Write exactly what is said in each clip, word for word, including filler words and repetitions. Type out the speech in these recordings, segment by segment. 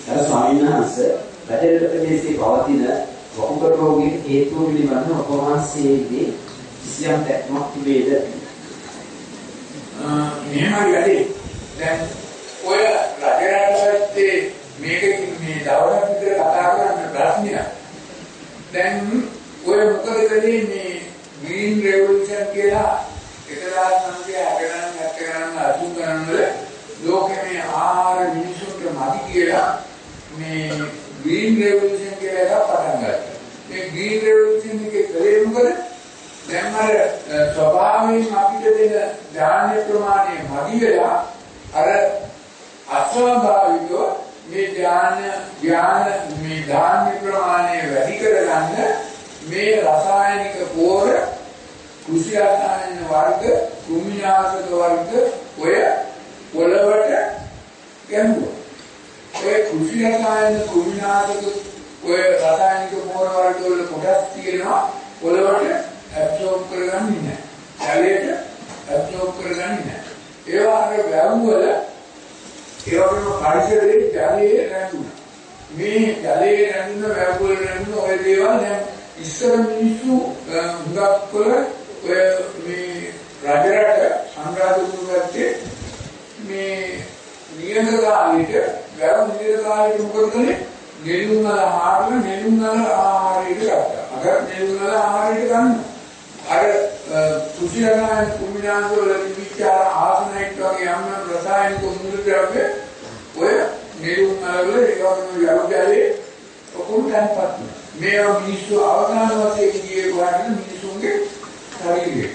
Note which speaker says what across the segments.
Speaker 1: අර ස්වාමීන් වහන්සේ රටේට මේසේ පවතින වකුගඩු රෝගීන් හේතු පිළිබඳව ඔබ වහන්සේගේ කිසියම් දැක්මක් තිබේද?
Speaker 2: මෙහෙමයි වැඩි. දැන් ඔය රජරටේ මේක මේ දවසක් විතර කතා කරන්න ප්‍රශ්නයක්. දැන් ඔය මොකද කලේ මේ ග්‍රීන් රෙවොලුෂන් කියලා එකදාස් නවසිය අගනන් අගනන් අතුන් ගණන් වල ලෝකේ මේ ආහාර මිනිසුන්ට මදි කියලා මේ ග්‍රීන් රෙවොලුෂන් කියලා එකක් පටන් ගත්තා. මේ ග්‍රීන් රෙවොලුෂන් එකේ කලේ මොකද? දැන් අර ස්වභාවයෙන් අපිට දෙන ධාන්‍ය ප්‍රමාණය මදි වෙලා අර අස්වාභාවිකව මේ ධාන්‍ය ධාන මේ ධාන්‍ය ප්‍රමාණය වැඩි කරගන්න මේ රසායනික පෝර කෘෂි රසායන වර්ග කුමිනාශක වර්ග ඔය පොළවට ගැඹුවා. ඔය කෘෂි රසායන කුමිනාශක ඔය රසායනික පෝර වර්ග වල කොටස් තියෙනවා පොළවට ඇබ්සෝබ් කරගන්නේ නැහැ. ජලයට ඇබ්සෝබ් කරගන්නේ නැහැ. ඒ වගේ වැව් වල ඒ වගේම පරිසරයේ ජලයේ රැඳුණා. මේ ජලයේ රැඳුණ වැව් වල රැඳුණ ඔය දේවල් දැන් ඉස්සර මිනිස්සු හුඟක් කළ ඔය මේ රජරට සංරාජපුරයේ මේ නියඳ කාලෙට වැව් නියඳ කාලෙට මොකද කළේ? නෙළුම් වල ආහාර නෙළුම් වල ආහාරයට ගත්තා. අර නෙළුම් වල ආහාරයට ගන්නවා. අර කුෂිරායන කුමිනාංශ වල තිබිච්ච ආසනයිට් වගේ යම් රසායනික මූලද්‍රව්‍ය ඔය නෙළුම් වල ඒ වගේම යවජලයේ ඔක්කොම තැන්පත් වෙනවා. මේවා මිනිස්සු අවසාන වශයෙන් කියේ කොහොමද මිනිසුන්ගේ ශරීරයේ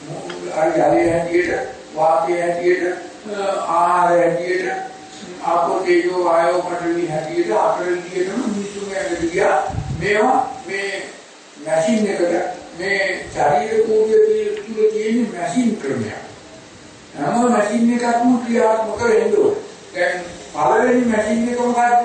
Speaker 2: අර ජලයේ හැටියට වාතයේ හැටියට ආහාර හැටියට ආපෝ තේජෝ වායෝ පඨවි හැටියට අපරිණියටම මිනිසුන්ගේ ඇඟට ගියා. මේවා මේ මැෂින් එකට මේ ශරීර කෝෂයේ තුල තියෙන මැෂින් ක්‍රමයක්. හැම මැෂින් එකක්ම ක්‍රියාත්මක වෙන්න ඕනේ. දැන් පළවෙනි මැෂින් එක මොකක්ද?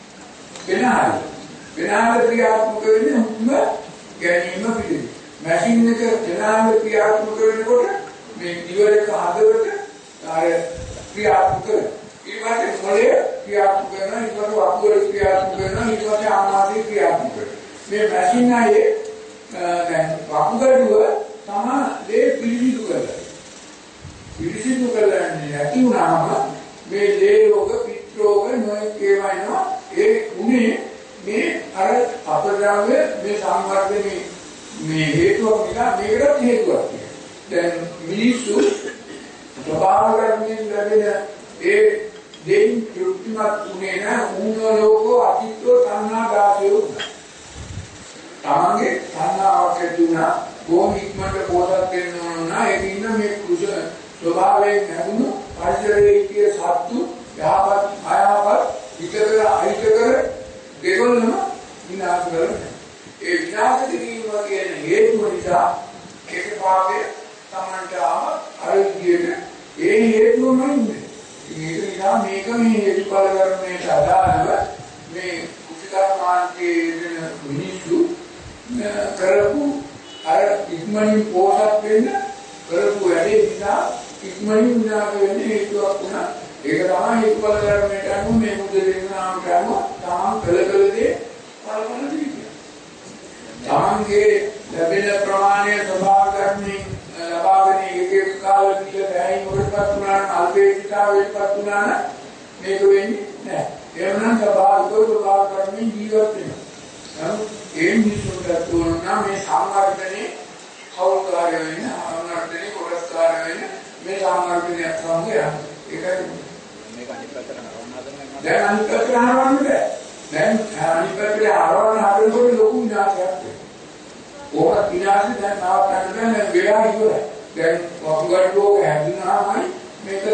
Speaker 2: වෙනාලි. වෙනාලි ක්‍රියාත්මක වෙන්නේ හුස්ම ගැනීම පිළිබඳ. මැෂින් එක වෙනාලි ක්‍රියාත්මක වෙනකොට මේ දිවරක හදවත අර ක්‍රියාත්මක වෙනවා. ඊට පස්සේ මොළය ක්‍රියාත්මක වෙනවා, ඊට පස්සේ වකුගඩු ක්‍රියාත්මක වෙනවා, ඊට පස්සේ ආමාශය ක්‍රියාත්මක වෙනවා. මේ මැෂින් ආයේ දැන් වකුගඩුව තමයි ලේ පිළිසිදු කරලා. පිළිසිදු කරන්නේ නැති වුණාම මේ ලේ රෝග, පිත්ත රෝග නොයෙක් ඒවා එනවා. ඒ උනේ මේ අර අපද්‍රව්‍ය මේ සංවර්ධනයේ මේ හේතුවක් නිසා මේකට හේතුවක් තියෙනවා. දැන් මිනිස්සු ස්වභාව ධර්මයෙන් ලැබෙන ඒ දෙයින් තෘප්තිමත් උනේ නැහැ. ඌන ලෝකෝ අතිත්ව සංනා දාසයෝ තමන්ගේ සංනාවක් ඇතිුණා බොහොම ඉක්මනට පොතක් දෙන්න ඕන නා ඒකින්ද මේ කුස ස්වභාවයෙන් ලැබුණු පරිසරයේ කිය සත්තු යහපත් අයහපත් හිතකර අහිතකර දෙකොල්ලම විනාශ කරනවා. ඒ විනාශ කිරීම කියන හේතුව නිසා ඒක පාගේ තමන්ට ආව අර විදියට ඒ හේතුවම ඉන්නේ. ඒක නිසා මේක මේ හේතුඵල ධර්මයට අදාළව මේ කුසිකර්මාන්තයේ දෙන මිනිස්සු කරපු අර ඉක්මනින් පෝෂක් වෙන්න කරපු වැඩේ නිසා ඉක්මනින් විනාශ වෙන්නේ හේතුවක් වුණා. ඒක තමයි හේතුඵල ධර්මයට අනුව මේ මුද දෙන්නාමට අනුව තමන් කළ කළ දේ පළපල දෙන්නේ. තමන්ගේ ලැබෙන ප්‍රමාණය ස්වභාව ධර්මයෙන් ලබාගෙන එක එක කාල පිළ බැහැයි මොකටවත් වුණා නම් අල්පේක්ෂතාවයටපත් වුණා නම් මේක වෙන්නේ නැහැ. එවනම් ස්වභාවිකව ස්වභාව ධර්මයෙන් ජීවත් වෙනවා. ඒ මිනිසුන්ට තෝරන මේ සාමාර්ථනේ කවුරුකාරය වෙන ආවර්තනේ කොටස්කාරය වෙන මේ සාමාර්ථනේ අත්සංගය ඒකයි මේක අනිත් පැත්තට හරවන්න හදනවා. දැන් අනිත් පැත්තට හරවන්න බෑ. දැන් අනිත් පැත්තට හරවන්න හදනකොට ලොකු විනාශයක් වෙනවා. ඕක විනාශය දැන් නවත්තන්න බෑ. දැන් වෙලා ඉවරයි. දැන් වකුගඩු රෝග හැදුනාමයි මේක